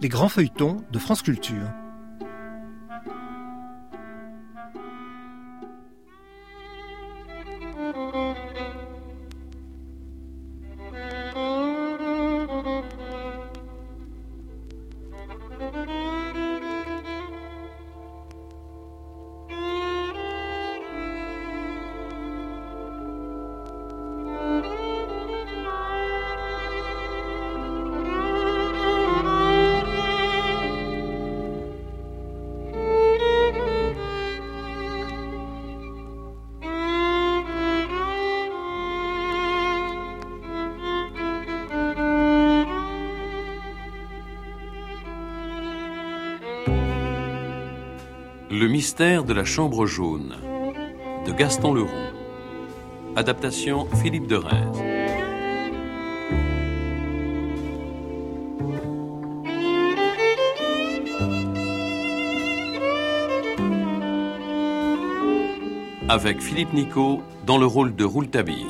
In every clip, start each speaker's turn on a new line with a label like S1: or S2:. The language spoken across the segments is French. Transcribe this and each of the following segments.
S1: les grands feuilletons de France Culture.
S2: Le mystère de la chambre jaune de Gaston Leroux. Adaptation Philippe de Reims. Avec Philippe Nicot dans le rôle de Rouletabille.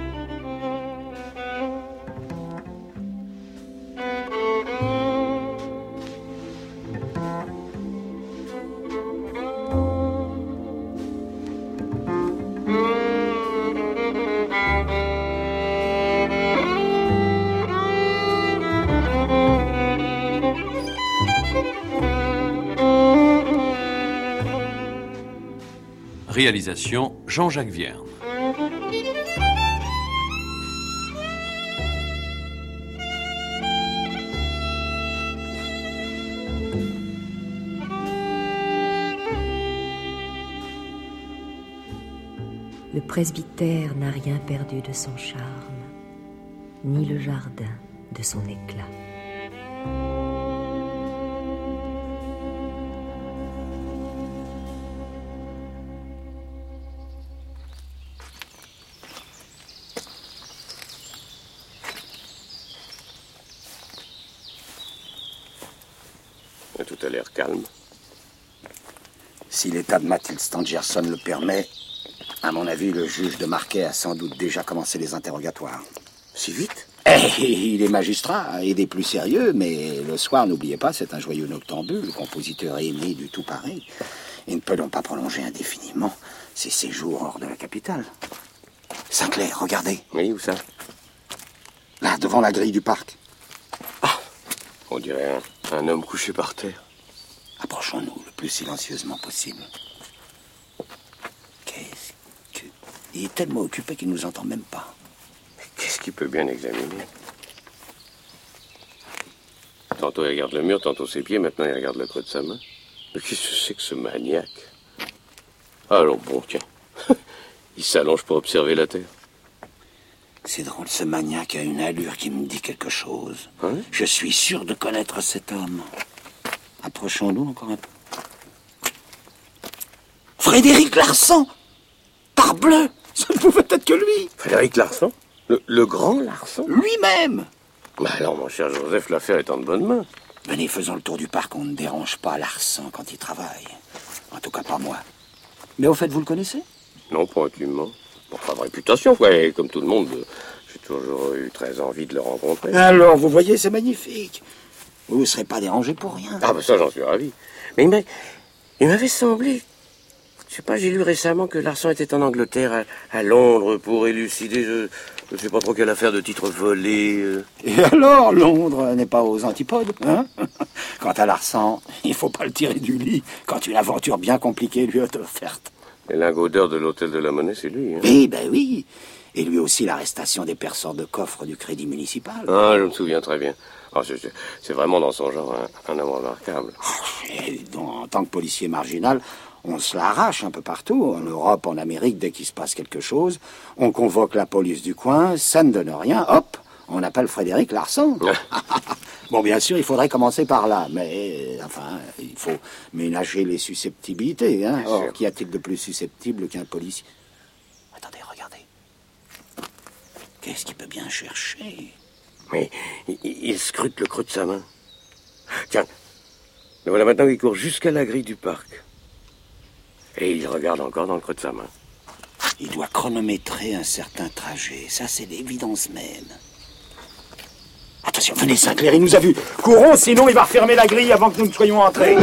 S2: Réalisation Jean-Jacques Vierne.
S3: Le presbytère n'a rien perdu de son charme, ni le jardin de son éclat.
S4: Tout a l'air calme.
S5: Si l'état de Mathilde Stangerson le permet, à mon avis, le juge de Marquet a sans doute déjà commencé les interrogatoires.
S4: Si vite?
S5: Il est magistrat et des plus sérieux, mais le soir, n'oubliez pas, c'est un joyeux noctambule, compositeur aimé du tout pareil. Il ne peut donc pas prolonger indéfiniment ses séjours hors de la capitale. Sinclair, regardez.
S4: Oui, où ça?
S5: Là, devant la grille du parc.
S4: Ah, on dirait un homme couché par terre.
S5: Approchons-nous le plus silencieusement possible. Qu'est-ce que... Il est tellement occupé qu'il ne nous entend même pas.
S4: Mais qu'est-ce qu'il peut bien examiner? Tantôt il regarde le mur, tantôt ses pieds, maintenant il regarde le creux de sa main. Mais qu'est-ce que c'est que ce maniaque? Alors bon, tiens. Il s'allonge pour observer la terre.
S5: C'est drôle, ce maniaque a une allure qui me dit quelque chose.
S4: Hein?
S5: Je suis sûr de connaître cet homme. Approchons-nous encore un peu. Frédéric Larsan! Parbleu! Ça ne pouvait être que lui!
S4: Frédéric Larsan? Le grand Larsan?
S5: Lui-même!
S4: Bah alors, mon cher Joseph, l'affaire est en de bonnes mains.
S5: Venez, faisons le tour du parc. On ne dérange pas Larsan quand il travaille. En tout cas, pas moi. Mais au fait, vous le connaissez?
S4: Non, pas intimement. Enfin, de réputation, quoi. Et comme tout le monde, j'ai toujours eu très envie de le rencontrer.
S5: Alors, vous voyez, c'est magnifique. Vous ne serez pas dérangé pour rien.
S4: Ah, bah ça, j'en suis ravi. Mais il m'avait semblé... Je sais pas, j'ai lu récemment que Larsan était en Angleterre, à Londres, pour élucider, je sais pas trop quelle affaire de titres volés.
S5: Et alors, Londres n'est pas aux antipodes, hein? Quant à Larsan, il faut pas le tirer du lit quand une aventure bien compliquée lui est offerte.
S4: Les lingots d'or de l'hôtel de la Monnaie, c'est lui, hein?
S5: Oui, ben oui. Et lui aussi l'arrestation des perceurs de coffres du Crédit Municipal.
S4: Ah, je me souviens très bien. Ah, c'est vraiment dans son genre un homme remarquable.
S5: Et en tant que policier marginal, on se l'arrache un peu partout, en Europe, en Amérique, dès qu'il se passe quelque chose. On convoque la police du coin, ça ne donne rien, hop, on appelle Frédéric Larsan. Bon, bien sûr, il faudrait commencer par là, mais, enfin, il faut ménager les susceptibilités, hein. Or, qu'y a-t-il de plus susceptible qu'un policier? Attendez, regardez. Qu'est-ce qu'il peut bien chercher?
S4: Mais il scrute le creux de sa main. Tiens, le voilà maintenant qu'il court jusqu'à la grille du parc. Et il regarde encore dans le creux de sa main.
S5: Il doit chronométrer un certain trajet. Ça, c'est l'évidence même. Attention! sûr. Venez, Sinclair, il nous a vus. Courons, sinon il va refermer la grille avant que nous ne soyons entrés.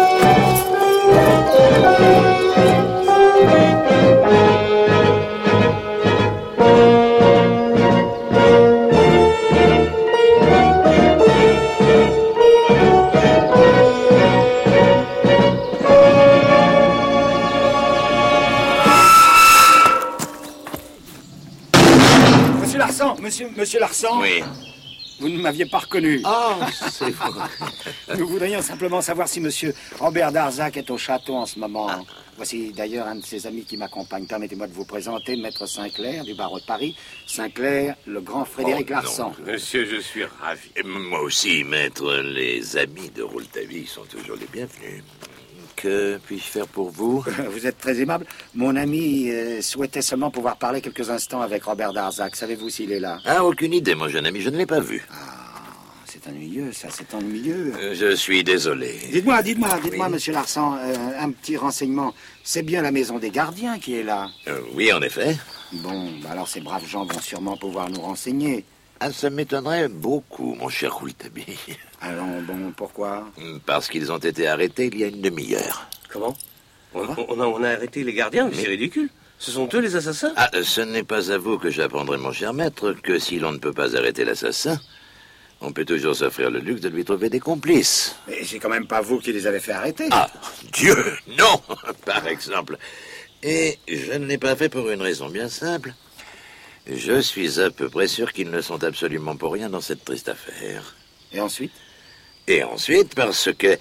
S5: Monsieur Larsan.
S4: Oui.
S5: Vous ne m'aviez pas reconnu.
S4: Ah, c'est vrai.
S5: Nous voudrions simplement savoir si monsieur Robert Darzac est au château en ce moment.
S4: Ah.
S5: Voici d'ailleurs un de ses amis qui m'accompagne. Permettez-moi de vous présenter Maître Sinclair du barreau de Paris. Sinclair, le grand Frédéric Larsan.
S4: Monsieur, je suis ravi. Et moi aussi, maître. Les amis de Rouletabille sont toujours les bienvenus. Que puis-je faire pour vous?
S5: Vous êtes très aimable. Mon ami souhaitait seulement pouvoir parler quelques instants avec Robert Darzac. Savez-vous s'il est là?
S4: Ah, aucune idée, mon jeune ami. Je ne l'ai pas vu.
S5: Ah, c'est ennuyeux, ça, c'est ennuyeux.
S4: Je suis désolé.
S5: Dites-moi,
S4: Oui.
S5: monsieur Larsan, un petit renseignement. C'est bien la maison des gardiens qui est là?
S4: Oui, en effet.
S5: Bon, alors ces braves gens vont sûrement pouvoir nous renseigner.
S4: Ah, ça m'étonnerait beaucoup, mon cher Rouletabille.
S5: Allons, bon, pourquoi?
S4: Parce qu'ils ont été arrêtés il y a une demi-heure.
S6: Comment on a arrêté les gardiens, mais c'est ridicule. Ce sont eux les assassins?
S4: Ah, ce n'est pas à vous que j'apprendrai, mon cher maître, que si l'on ne peut pas arrêter l'assassin, on peut toujours s'offrir le luxe de lui trouver des complices.
S5: Mais c'est quand même pas vous qui les avez fait arrêter.
S4: Ah, Dieu, non, par exemple. Et je ne l'ai pas fait pour une raison bien simple. Je suis à peu près sûr qu'ils ne sont absolument pour rien dans cette triste affaire.
S5: Et ensuite?
S4: Et ensuite, parce que...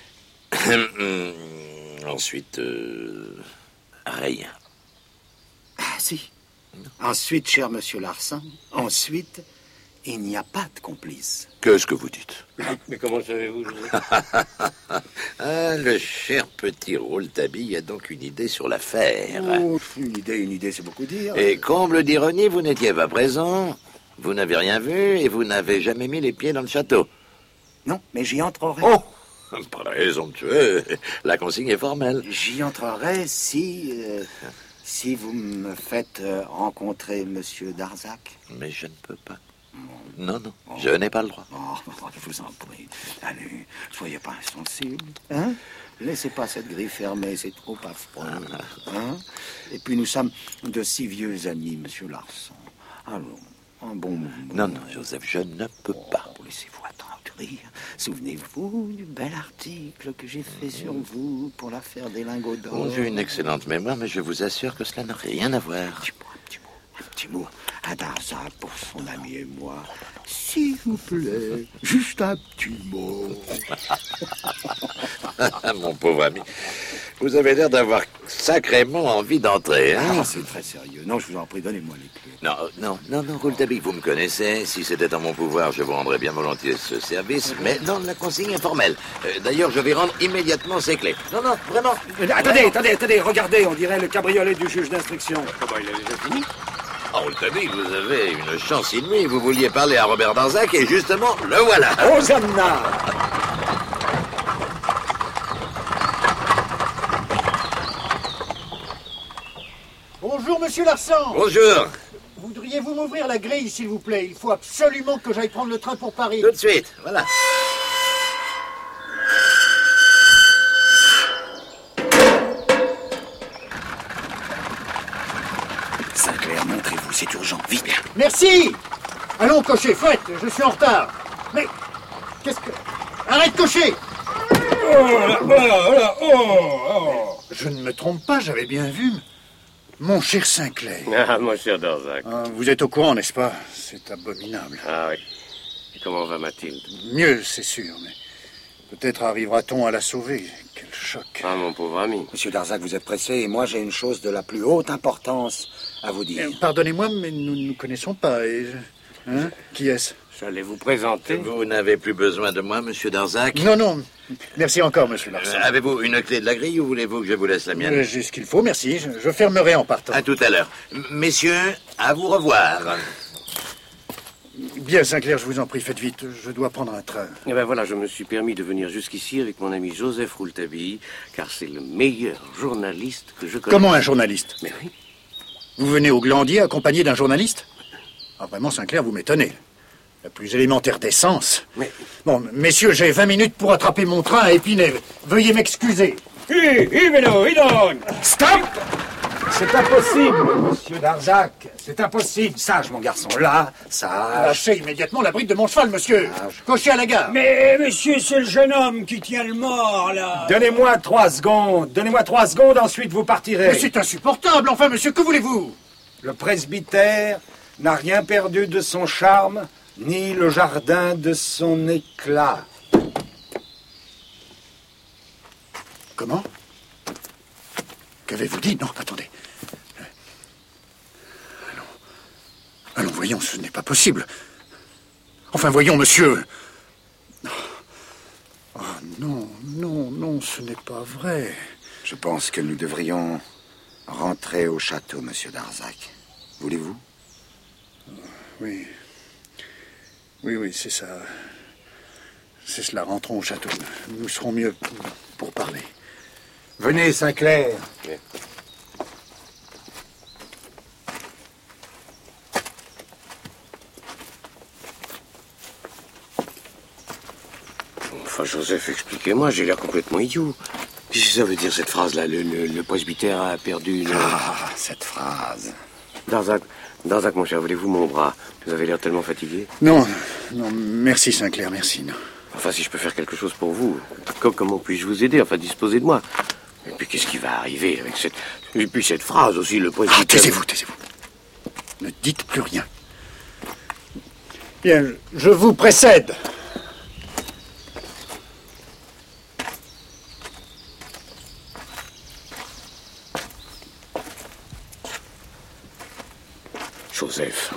S4: ensuite, rien.
S5: Ah, si. Ensuite, cher monsieur Larsan, ensuite, il n'y a pas de complice.
S4: Qu'est-ce que vous dites?
S6: Mais comment savez-vous?
S4: Ah, le cher petit Rouletabille a donc une idée sur l'affaire.
S5: Oh, une idée, c'est beaucoup dire.
S4: Et comble d'ironie, vous n'étiez pas présent, vous n'avez rien vu et vous n'avez jamais mis les pieds dans le château.
S5: Non, mais j'y entrerai.
S4: Oh, présomptueux, la consigne est formelle.
S5: J'y entrerai si vous me faites rencontrer monsieur Darzac.
S4: Mais je ne peux pas. Non, je n'ai pas le droit.
S5: Oh, je vous en prie. Allez, soyez pas insensible. Hein? Laissez pas cette grille fermée, c'est trop affreux. Hein? Et puis nous sommes de si vieux amis, monsieur Larsan. Allons, un bon moment.
S4: Non, Joseph, je ne peux pas.
S5: Laissez-vous attendrir. Souvenez-vous du bel article que j'ai fait sur vous pour l'affaire des lingots d'or.
S4: Bon, j'ai une excellente mémoire, mais je vous assure que cela n'a rien à voir.
S5: Un petit mot à Darzac pour son ami et moi. S'il vous plaît, juste un petit mot.
S4: Mon pauvre ami, vous avez l'air d'avoir sacrément envie d'entrer, hein?
S5: Ah, c'est très sérieux. Non, je vous en prie, donnez-moi les clés.
S4: Non, Rouletabille, vous me connaissez. Si c'était en mon pouvoir, je vous rendrais bien volontiers ce service. Mais non, la consigne est formelle. D'ailleurs, je vais rendre immédiatement ces clés. Non, vraiment.
S5: Attendez, regardez, on dirait le cabriolet du juge d'instruction.
S6: Comment il a déjà fini?
S4: Oh, Rouletabille, vous avez une chance inouïe. Vous vouliez parler à Robert Darzac et justement, le voilà.
S5: Hosanna!
S7: Bonjour, monsieur Larsan.
S4: Bonjour.
S7: Voudriez-vous m'ouvrir la grille, s'il vous plaît? Il faut absolument que j'aille prendre le train pour Paris.
S4: Tout de suite, voilà.
S5: Sinclair, montrez-vous, c'est urgent, vite.
S7: Merci. Allons, cocher, fouette, je suis en retard. Mais, qu'est-ce que... Arrête, cocher. Je ne me trompe pas, j'avais bien vu. Mon cher Sinclair.
S6: Ah, mon cher Darzac.
S7: Ah, vous êtes au courant, n'est-ce pas? C'est abominable.
S6: Ah oui. Et comment va Mathilde?
S7: Mieux, c'est sûr, mais peut-être arrivera-t-on à la sauver. Quel choc.
S6: Ah, mon pauvre ami.
S5: Monsieur Darzac, vous êtes pressé et moi j'ai une chose de la plus haute importance à vous dire.
S7: Pardonnez-moi, mais nous ne nous connaissons pas. Et... Hein? Qui est-ce?
S6: J'allais vous présenter.
S4: Vous n'avez plus besoin de moi, monsieur Darzac?
S7: Non. Merci encore, monsieur Larsan.
S4: Avez-vous une clé de la grille ou voulez-vous que je vous laisse la mienne?
S7: J'ai ce qu'il faut, merci. Je fermerai en partant.
S4: À tout à l'heure. Messieurs, à vous revoir.
S7: Bien, Sinclair, je vous en prie, faites vite. Je dois prendre un train.
S6: Eh ben voilà, je me suis permis de venir jusqu'ici avec mon ami Joseph Rouletabille, car c'est le meilleur journaliste que je connais.
S7: Comment un journaliste?
S6: Mais oui.
S7: Vous venez au Glandier accompagné d'un journaliste? Ah, vraiment, Sinclair, vous m'étonnez. La plus élémentaire décence.
S4: Mais...
S7: Bon, messieurs, j'ai 20 minutes pour attraper mon train à Épinay. Veuillez m'excuser.
S5: Stop! C'est impossible, monsieur Darzac. C'est impossible. Sage, mon garçon. Là, sage.
S7: Lâchez immédiatement la bride de mon cheval, monsieur. Cochez à la gare.
S8: Mais, monsieur, c'est le jeune homme qui tient le mort, là.
S5: Donnez-moi 3 secondes. Donnez-moi 3 secondes, ensuite vous partirez.
S7: Mais c'est insupportable. Enfin, monsieur, que voulez-vous?
S5: Le presbytère n'a rien perdu de son charme, ni le jardin de son éclat.
S7: Comment? Qu'avez-vous dit? Non, attendez. Allons, voyons, ce n'est pas possible. Enfin, voyons, monsieur. Oh, non, ce n'est pas vrai.
S5: Je pense que nous devrions rentrer au château, monsieur Darzac. Voulez-vous?
S7: Oui, c'est ça. C'est cela, rentrons au château. Nous serons mieux pour parler.
S5: Venez, Sinclair.
S4: Okay. Enfin, Joseph, expliquez-moi, j'ai l'air complètement idiot. Qu'est-ce que ça veut dire, cette phrase-là? Le presbytère a perdu...
S5: Ah, cette phrase.
S4: Darzac, mon cher, voulez-vous mon bras? Vous avez l'air tellement fatigué.
S7: Non, merci, Sinclair, merci, non.
S4: Enfin, si je peux faire quelque chose pour vous, comment puis-je vous aider? Enfin, disposez de moi. Et puis, qu'est-ce qui va arriver avec cette... Et puis, cette phrase aussi, le presbytère...
S7: Ah, taisez-vous. Ne dites plus rien. Bien, je vous précède.
S4: Joseph,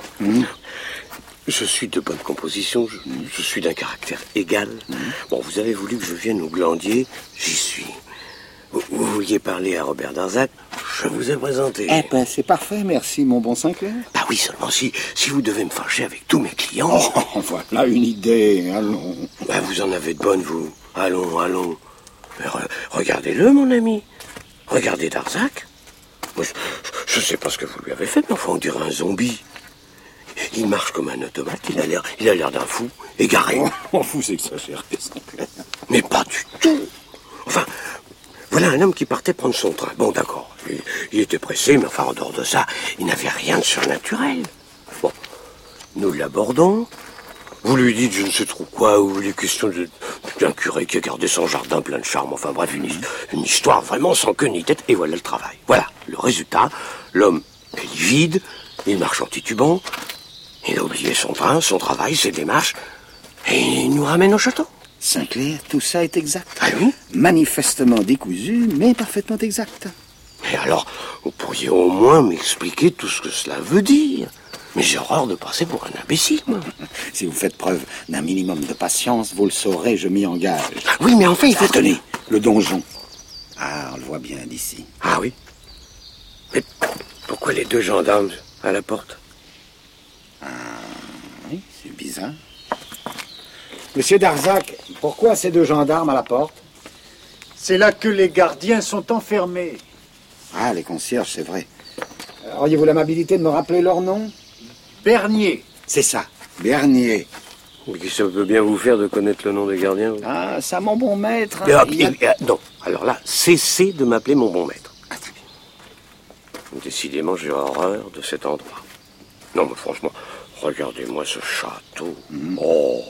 S4: je suis de bonne composition, je suis d'un caractère égal. Bon, vous avez voulu que je vienne au Glandier, j'y suis. Vous vouliez parler à Robert Darzac, je vous ai présenté.
S5: Eh ben, c'est parfait, merci, mon bon Sinclair.
S4: Ah oui, seulement si vous devez me fâcher avec tous mes clients...
S5: Oh, voilà une idée, allons.
S4: Ben, vous en avez de bonnes, vous. Allons. Mais regardez-le, mon ami. Regardez Darzac. Moi, je sais pas ce que vous lui avez fait, mais enfin, on dirait un zombie. Il marche comme un automate, il a l'air d'un fou, égaré.
S5: Oh, vous exagérez, Sinclair.
S4: Mais pas du tout. Enfin, voilà un homme qui partait prendre son train. Bon, d'accord, il était pressé, mais enfin, en dehors de ça, il n'avait rien de surnaturel. Bon, nous l'abordons. Vous lui dites je ne sais trop quoi, ou les questions d'un curé qui a gardé son jardin plein de charme. Enfin bref, une histoire vraiment sans queue ni tête, et voilà le travail. Voilà, le résultat, l'homme est livide, il marche en titubant, il a oublié son train, son travail, ses démarches, et il nous ramène au château.
S5: Sinclair, tout ça est exact.
S4: Ah oui?
S5: Manifestement décousu, mais parfaitement exact.
S4: Mais alors, vous pourriez au moins m'expliquer tout ce que cela veut dire. Mais j'ai horreur de passer pour un imbécile, moi.
S5: Si vous faites preuve d'un minimum de patience, vous le saurez, je m'y engage.
S4: Oui, mais enfin, il faut...
S5: Tenez, le donjon. Ah, on le voit bien d'ici.
S4: Ah oui? Mais pourquoi les 2 gendarmes à la porte?
S5: Ah, oui, c'est bizarre. Monsieur Darzac, pourquoi ces 2 gendarmes à la porte?
S7: C'est là que les gardiens sont enfermés.
S5: Ah, les concierges, c'est vrai. Auriez-vous l'amabilité de me rappeler leur nom?
S7: Bernier.
S5: C'est ça, Bernier.
S4: Mais ça peut bien vous faire de connaître le nom des gardiens.
S5: Ah, ça, mon bon maître.
S4: Non, alors là, cessez de m'appeler mon bon maître. Ah, très bien. Décidément, j'ai horreur de cet endroit. Non, mais franchement, regardez-moi ce château. Oh.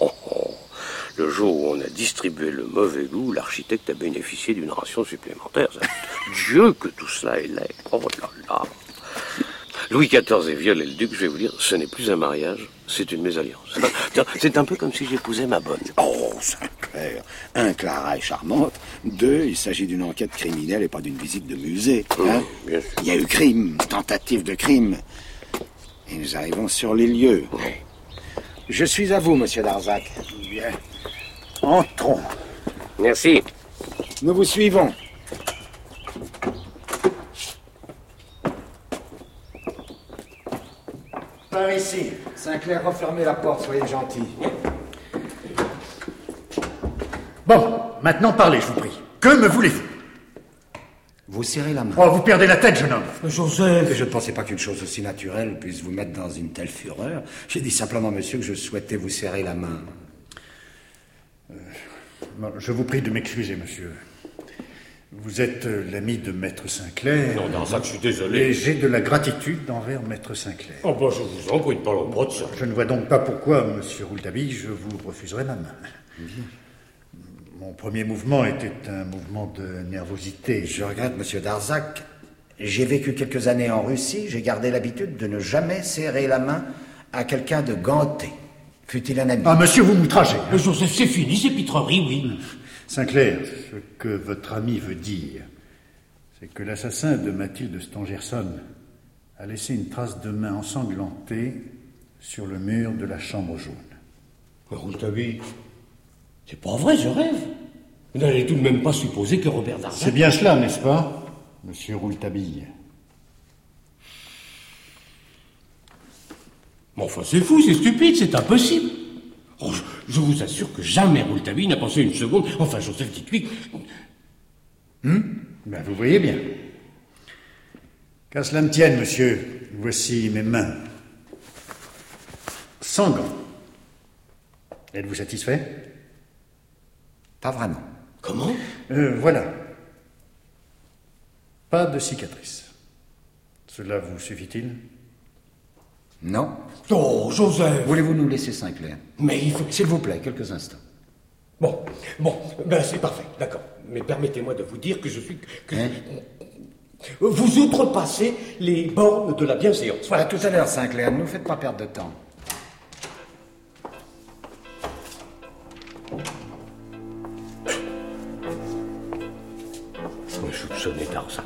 S4: Le jour où on a distribué le mauvais goût, l'architecte a bénéficié d'une ration supplémentaire. Dieu que tout cela est laid. Oh là là. Louis XIV et Viol et le duc, je vais vous dire, ce n'est plus un mariage, c'est une mésalliance. C'est un peu comme si j'épousais ma bonne.
S5: Oh, Sinclair. 1, Clara est charmante. 2, il s'agit d'une enquête criminelle et pas d'une visite de musée. Hein?
S4: Bien sûr.
S5: Il y a eu crime, tentative de crime. Et nous arrivons sur les lieux.
S4: Oui.
S5: Je suis à vous, monsieur Darzac.
S7: Bien. Entrons.
S4: Merci.
S5: Nous vous suivons.
S7: Par ici.
S5: Sinclair, refermez la porte, soyez gentil.
S7: Bon, maintenant parlez, je vous prie. Que me voulez-vous?
S5: vous serrez la main.
S7: Oh, vous perdez la tête, jeune homme.
S8: Joseph.
S5: Je ne pensais pas qu'une chose aussi naturelle puisse vous mettre dans une telle fureur. J'ai dit simplement, monsieur, que je souhaitais vous serrer la main.
S7: Je vous prie de m'excuser, monsieur. Vous êtes l'ami de Maître Sinclair.
S9: Non, Darzac, je suis désolé.
S7: Et j'ai de la gratitude envers Maître Sinclair.
S9: Oh, bah, je vous en prie de parler pas de ça.
S7: Je ne vois donc pas pourquoi, monsieur Rouletabille, je vous refuserai ma main. Mon premier mouvement était un mouvement de nervosité.
S5: Je regrette, monsieur Darzac. J'ai vécu quelques années en Russie. J'ai gardé l'habitude de ne jamais serrer la main à quelqu'un de ganté. Fût-il un ami.
S7: Ah, monsieur, vous m'outragez.
S8: Joseph, c'est fini, ces pitreries, oui.
S7: Sinclair, ce que votre ami veut dire, c'est que l'assassin de Mathilde Stangerson a laissé une trace de main ensanglantée sur le mur de la chambre jaune.
S9: Rouletabille, c'est pas vrai, je rêve. Vous n'allez tout de même pas supposer que Robert Darzac...
S7: C'est bien cela, n'est-ce pas, monsieur Rouletabille?
S9: Mais enfin, c'est fou, c'est stupide, c'est impossible. Oh, je vous assure que jamais Rouletabille n'a pensé une seconde... Enfin, Joseph, dites-lui...
S7: Ben, vous voyez bien. Qu'à cela ne tienne, monsieur, voici mes mains. Sans gants. Êtes-vous satisfait?
S5: Pas vraiment.
S9: Comment?
S7: Voilà. Pas de cicatrice. Cela vous suffit-il?
S5: Non.
S9: Oh, Joseph!
S5: Voulez-vous nous laisser Sinclair?
S9: Mais il faut...
S5: S'il vous plaît, quelques instants.
S9: Bon, ben c'est parfait, d'accord. Mais permettez-moi de vous dire que je suis... Vous outrepassez les bornes de la bienséance.
S5: Voilà, tout à l'heure, Sinclair, ne nous faites pas perdre de temps.
S9: Je soupçonnais Darzac.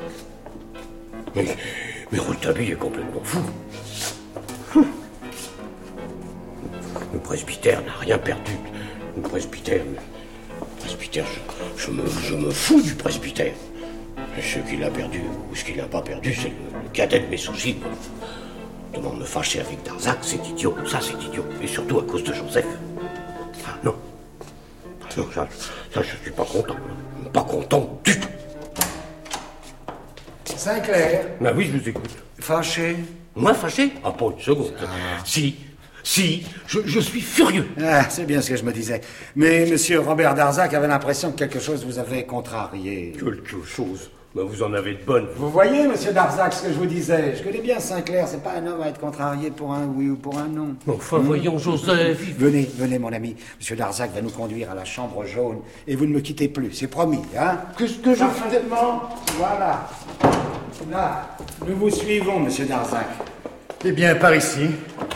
S9: Mais Rouletabille est complètement fou. Le presbytère n'a rien perdu. Le presbytère, je me fous du presbytère. Ce qu'il a perdu ou ce qu'il n'a pas perdu, c'est le cadet de mes soucis. Comment me fâcher avec Darzac, c'est idiot. Ça, c'est idiot. Et surtout à cause de Joseph. Ah, non. Non, ça, je suis pas content. Pas content du tout.
S5: Sinclair.
S9: Ben oui, je vous écoute.
S5: Fâché.
S9: Moi, fâché? Ah, pas une seconde. Si, je suis furieux.
S5: Ah, c'est bien ce que je me disais. Mais monsieur Robert Darzac avait l'impression que quelque chose vous avait contrarié.
S9: Quelque chose? Ben, vous en avez de bonnes.
S5: Vous voyez, monsieur Darzac, ce que je vous disais. Je connais bien Sinclair. C'est pas un homme à être contrarié pour un oui ou pour un non.
S9: Enfin, voyons, Joseph.
S5: Venez, mon ami. Monsieur Darzac va nous conduire à la chambre jaune. Et vous ne me quittez plus, c'est promis, hein?
S9: Qu'est-ce que je fais?
S5: Parfaitement. Voilà. Là, nous vous suivons, monsieur Darzac.
S7: Eh bien, par ici.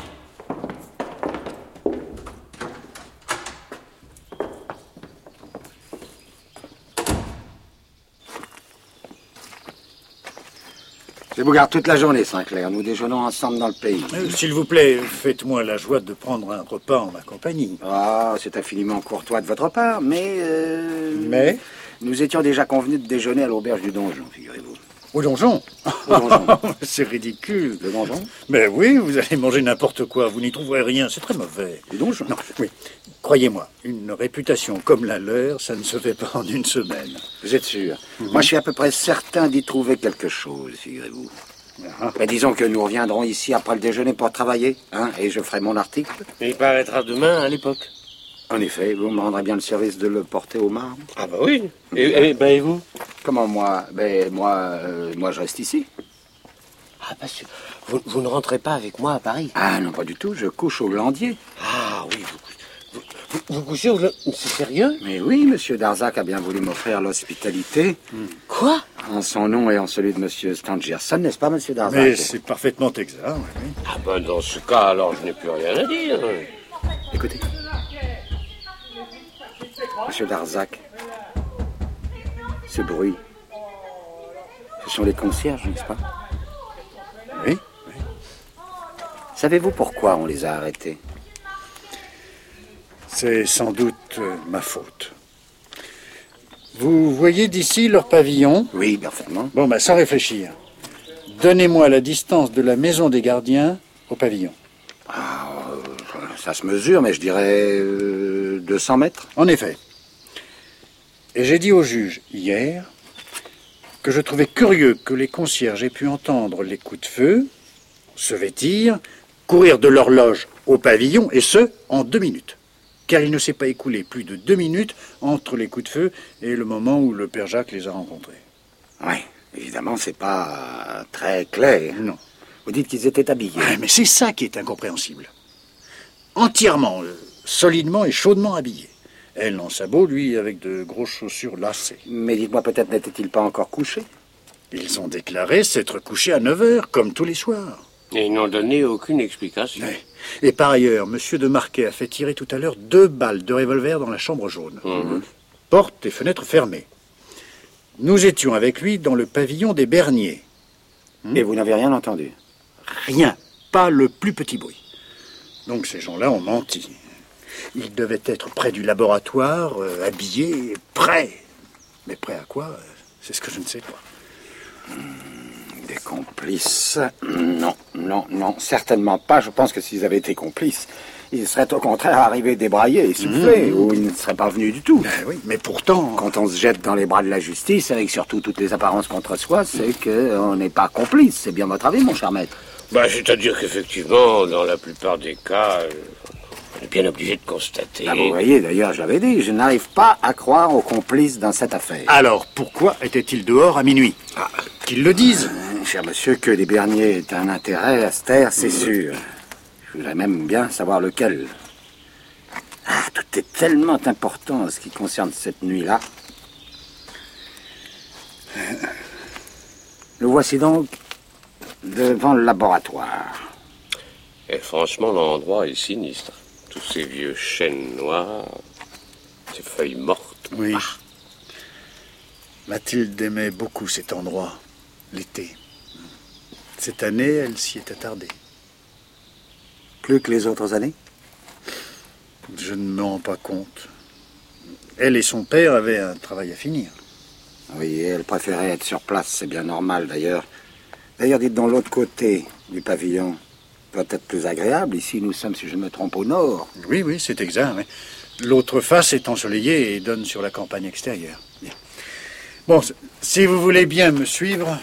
S5: Je vous garde toute la journée, Sinclair. Nous déjeunons ensemble dans le pays.
S7: S'il vous plaît, faites-moi la joie de prendre un repas en ma compagnie.
S5: Ah, c'est infiniment courtois de votre part, mais...
S7: Mais
S5: nous étions déjà convenus de déjeuner à l'auberge du donjon, figurez-vous.
S7: Au donjon?
S5: Au donjon.
S7: C'est ridicule.
S5: Le donjon?
S7: Mais oui, vous allez manger n'importe quoi. Vous n'y trouverez rien. C'est très mauvais.
S5: Le donjon?
S7: Non, oui. Croyez-moi, une réputation comme la leur, ça ne se fait pas en une semaine.
S5: Vous êtes sûr? Moi, je suis à peu près certain d'y trouver quelque chose, figurez-vous. Mais disons que nous reviendrons ici après le déjeuner pour travailler, hein, et je ferai mon article.
S4: Il paraîtra demain à l'époque.
S5: En effet, vous me rendrez bien le service de le porter au marbre?
S4: Ah bah oui. Et vous?
S5: Comment moi? Moi, je reste ici.
S4: Ah bah vous ne rentrez pas avec moi à Paris?
S5: Ah non, pas du tout, je couche au Glandier.
S4: Ah oui, vous couchez au... C'est sérieux?
S5: Mais oui, monsieur Darzac a bien voulu m'offrir l'hospitalité.
S4: Quoi?
S5: En son nom et en celui de monsieur Stangerson, n'est-ce pas, monsieur Darzac?
S7: Mais c'est parfaitement exact, oui.
S4: Ah ben dans ce cas, alors je n'ai plus rien à dire.
S5: Écoutez. Monsieur Darzac, ce bruit, ce sont les concierges, n'est-ce pas?
S7: Oui.
S5: Savez-vous pourquoi on les a arrêtés?
S7: C'est sans doute ma faute. Vous voyez d'ici leur pavillon?
S5: Oui, parfaitement.
S7: Bon, sans réfléchir. Donnez-moi la distance de la maison des gardiens au pavillon.
S5: Ah, ça se mesure, mais je dirais 200 mètres.
S7: En effet. Et j'ai dit au juge hier que je trouvais curieux que les concierges aient pu entendre les coups de feu, se vêtir, courir de l'horloge au pavillon, et ce, en 2 minutes. Car il ne s'est pas écoulé plus de 2 minutes entre les coups de feu et le moment où le père Jacques les a rencontrés.
S5: Oui, évidemment, c'est pas très clair.
S7: Non.
S5: Vous dites qu'ils étaient habillés.
S7: Ouais, mais c'est ça qui est incompréhensible. Entièrement, solidement et chaudement habillés. Elle en sabot, lui avec de grosses chaussures lacées.
S5: Mais dites-moi, peut-être n'étaient-ils pas encore couchés?
S7: Ils ont déclaré s'être couchés à 9 heures, comme tous les soirs.
S4: Et ils n'ont donné aucune explication.
S7: Ouais. Et par ailleurs, M. de Marquet a fait tirer tout à l'heure 2 balles de revolver dans la chambre jaune. Porte et fenêtres fermées. Nous étions avec lui dans le pavillon des Berniers.
S5: Et vous n'avez rien entendu?
S7: Rien, pas le plus petit bruit. Donc ces gens-là ont menti. Ils devaient être près du laboratoire, habillés, prêts. Mais prêts à quoi? C'est ce que je ne sais pas.
S5: Des complices? Non, certainement pas. Je pense que s'ils avaient été complices, ils seraient au contraire arrivés débraillés, essoufflés, ou ils ne seraient pas venus du tout.
S7: Ben oui, mais pourtant...
S5: Quand on se jette dans les bras de la justice, avec surtout toutes les apparences contre soi, c'est qu'on n'est pas complice. C'est bien votre avis, mon cher maître?
S4: C'est-à-dire qu'effectivement, dans la plupart des cas, on est bien obligé de constater...
S5: Ah, vous voyez, d'ailleurs, je l'avais dit, je n'arrive pas à croire aux complices dans cette affaire.
S7: Alors, pourquoi était-il dehors à minuit? Qu'ils le disent.
S5: Cher monsieur, que les Berniers aient un intérêt à se taire, c'est sûr. Je voudrais même bien savoir lequel. Tout est tellement important en ce qui concerne cette nuit-là. Nous voici donc devant le laboratoire.
S4: Et franchement, l'endroit est sinistre. Tous ces vieux chênes noirs, ces feuilles mortes.
S7: Oui. Mathilde aimait beaucoup cet endroit, l'été. Cette année, elle s'y est attardée.
S5: Plus que les autres années?
S7: Je ne me rends pas compte. Elle et son père avaient un travail à finir.
S5: Oui, elle préférait être sur place, c'est bien normal d'ailleurs. D'ailleurs, dites dans l'autre côté du pavillon, doit être plus agréable. Ici, nous sommes, si je ne me trompe, au nord.
S7: Oui, c'est exact. Oui. L'autre face est ensoleillée et donne sur la campagne extérieure. Bien. Bon, si vous voulez bien me suivre...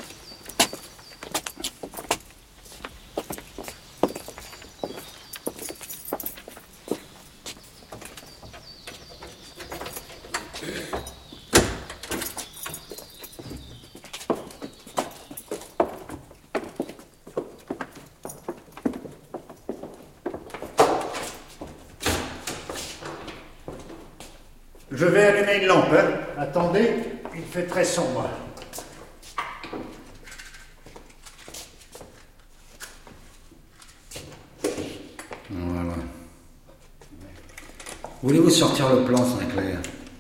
S7: Je vais allumer une lampe, hein. Attendez, il fait très sombre.
S5: Voilà. Voulez-vous sortir le plan, Sinclair?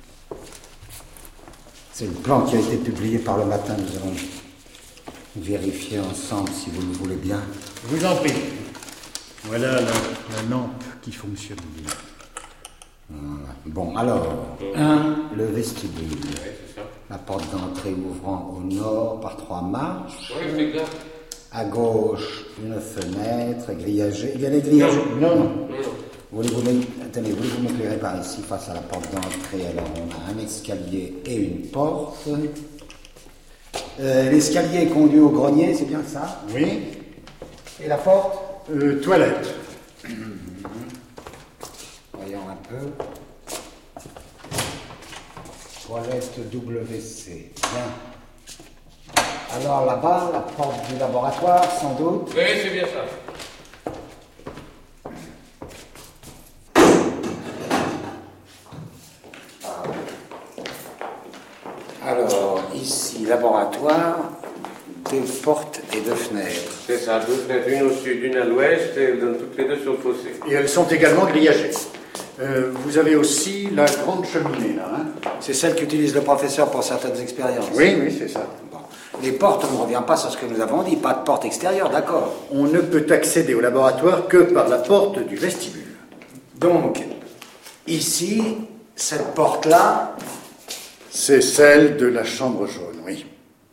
S5: C'est le plan qui a été publié par le matin. Nous allons vérifier ensemble, si vous le voulez bien.
S7: Je vous en prie. Voilà la lampe qui fonctionne bien.
S5: Voilà. Bon, alors, le vestibule. Oui, c'est ça. La porte d'entrée ouvrant au nord par 3 marches.
S4: Oui, c'est exact.
S5: À gauche, une fenêtre grillagée. Il y a des grillages? Non. Voulez-vous m'éclairer par ici, face à la porte d'entrée? Alors, on a un escalier et une porte. L'escalier conduit au grenier, c'est bien ça?
S7: Oui.
S5: Et la porte?
S7: Toilette.
S5: Voyons un peu. Toilette WC. Bien. Alors là-bas, la porte du laboratoire, sans doute?
S4: Oui, c'est bien ça.
S5: Alors, ici, laboratoire, 2 portes et 2 fenêtres.
S4: C'est ça, 2 fenêtres, une au sud, une à l'ouest, et elles donnent toutes les 2 sur le fossé.
S7: Et elles sont également grillagées. Vous avez aussi la grande cheminée, là. Hein.
S5: C'est celle qu'utilise le professeur pour certaines expériences.
S7: Oui, c'est ça.
S5: Bon. Les portes, on ne revient pas sur ce que nous avons dit, pas de porte extérieure, d'accord.
S7: On ne peut accéder au laboratoire que par la porte du vestibule.
S5: Donc, ici, cette porte-là...
S7: C'est celle de la chambre jaune, oui.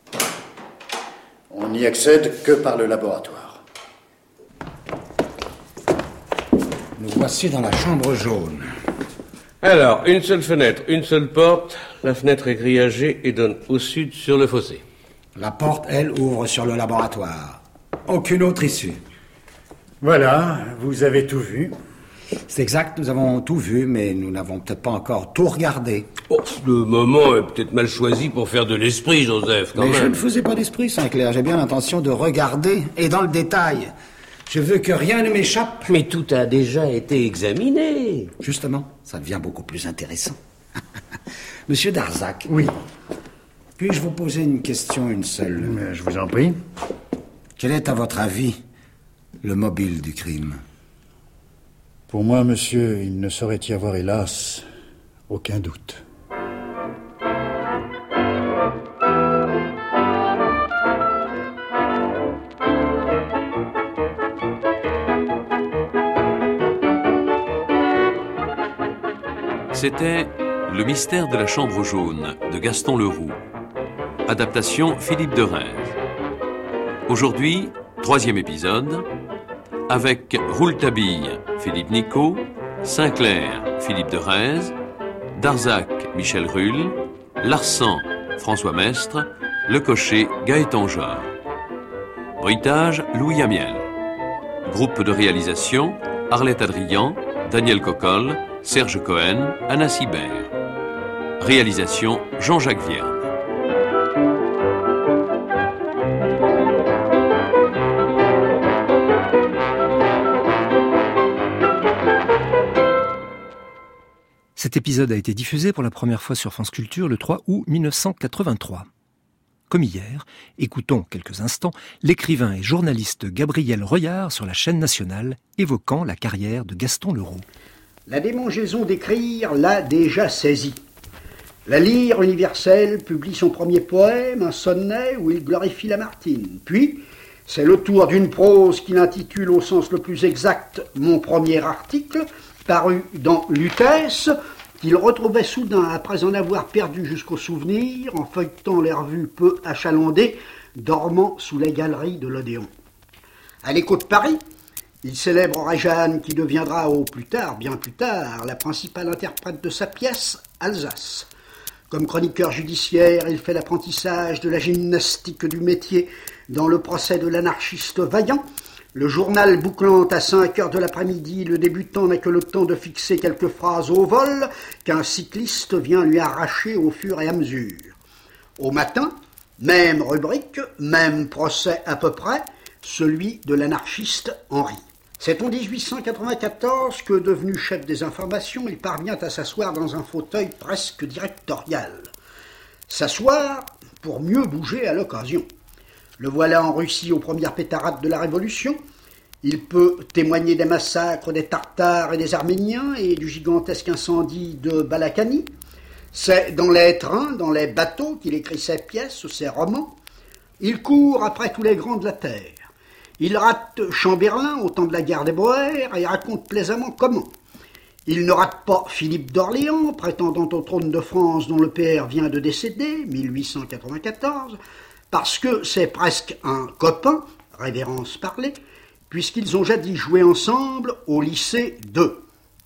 S7: On n'y accède que par le laboratoire.
S5: Nous voici dans la chambre jaune.
S6: Alors, une seule fenêtre, une seule porte. La fenêtre est grillagée et donne au sud sur le fossé.
S5: La porte, elle, ouvre sur le laboratoire. Aucune autre issue.
S7: Voilà, vous avez tout vu.
S5: C'est exact, nous avons tout vu, mais nous n'avons peut-être pas encore tout regardé.
S6: Oh, le moment est peut-être mal choisi pour faire de l'esprit, Joseph, quand
S5: mais
S6: même.
S5: Je ne faisais pas d'esprit, Sinclair. J'ai bien l'intention de regarder, et dans le détail. Je veux que rien ne m'échappe.
S6: Mais tout a déjà été examiné.
S5: Justement, ça devient beaucoup plus intéressant. Monsieur Darzac.
S7: Oui.
S5: Puis-je vous poser une question, une seule?
S7: Je vous en prie.
S5: Quel est, à votre avis, le mobile du crime?
S7: Pour moi, monsieur, il ne saurait y avoir, hélas, aucun doute.
S2: C'était Le mystère de la chambre jaune de Gaston Leroux. Adaptation Philippe de Rheims. Aujourd'hui, 3e épisode, avec Rouletabille, Philippe Nicot, Sinclair, Philippe de Rheims, Darzac, Michel Rulle, Larsan, François Mestre, Le Cocher, Gaëtan Genre. Bruitage, Louis Amiel. Groupe de réalisation, Arlette Adrian, Daniel Cocolle, Serge Cohen, Anna Sibert. Réalisation, Jean-Jacques Vierne.
S1: Cet épisode a été diffusé pour la première fois sur France Culture le 3 août 1983. Comme hier, écoutons quelques instants l'écrivain et journaliste Gabriel Royard sur la chaîne nationale évoquant la carrière de Gaston Leroux.
S10: La démangeaison d'écrire l'a déjà saisi. La lyre universelle publie son premier poème, un sonnet où il glorifie Lamartine. Puis, c'est le tour d'une prose qu'il intitule au sens le plus exact « Mon premier article », paru dans Lutèce, qu'il retrouvait soudain après en avoir perdu jusqu'au souvenir, en feuilletant les revues peu achalandées, dormant sous les galeries de l'Odéon. À l'Écho de Paris, il célèbre Réjeanne qui deviendra bien plus tard, la principale interprète de sa pièce, Alsace. Comme chroniqueur judiciaire, il fait l'apprentissage de la gymnastique du métier dans le procès de l'anarchiste Vaillant. Le journal bouclant à 5 heures de l'après-midi, le débutant n'a que le temps de fixer quelques phrases au vol qu'un cycliste vient lui arracher au fur et à mesure. Au matin, même rubrique, même procès à peu près, celui de l'anarchiste Henri. C'est en 1894 que, devenu chef des informations, il parvient à s'asseoir dans un fauteuil presque directorial. S'asseoir pour mieux bouger à l'occasion. Le voilà en Russie aux premières pétarades de la Révolution. Il peut témoigner des massacres des Tartares et des Arméniens et du gigantesque incendie de Balakany. C'est dans les trains, dans les bateaux qu'il écrit ses pièces, ses romans. Il court après tous les grands de la terre. Il rate Chamberlain au temps de la guerre des Boers et raconte plaisamment comment. Il ne rate pas Philippe d'Orléans, prétendant au trône de France dont le père vient de décéder, 1894, parce que c'est presque un copain, révérence parlée, puisqu'ils ont jadis joué ensemble au lycée 2.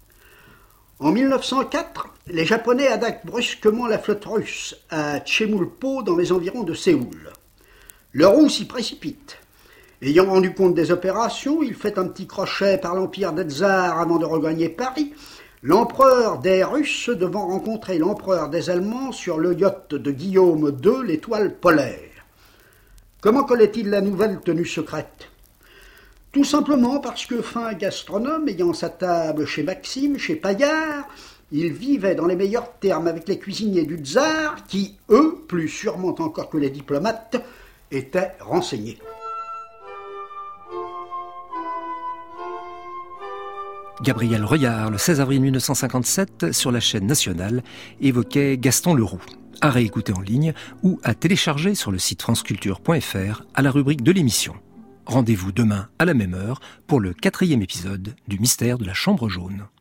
S10: En 1904, les Japonais attaquent brusquement la flotte russe à Tchemulpo dans les environs de Séoul. Leroux s'y précipite. Ayant rendu compte des opérations, il fait un petit crochet par l'empire des Tsars avant de regagner Paris, l'empereur des Russes devant rencontrer l'empereur des Allemands sur le yacht de Guillaume II, l'Étoile polaire. Comment collait-il la nouvelle tenue secrète? Tout simplement parce que, fin gastronome, ayant sa table chez Maxime, chez Paillard, il vivait dans les meilleurs termes avec les cuisiniers du tsar qui, eux, plus sûrement encore que les diplomates, étaient renseignés.
S1: Gabriel Royard, le 16 avril 1957, sur la chaîne nationale, évoquait Gaston Leroux. À réécouter en ligne ou à télécharger sur le site franceculture.fr à la rubrique de l'émission. Rendez-vous demain à la même heure pour le 4e épisode du Mystère de la Chambre jaune.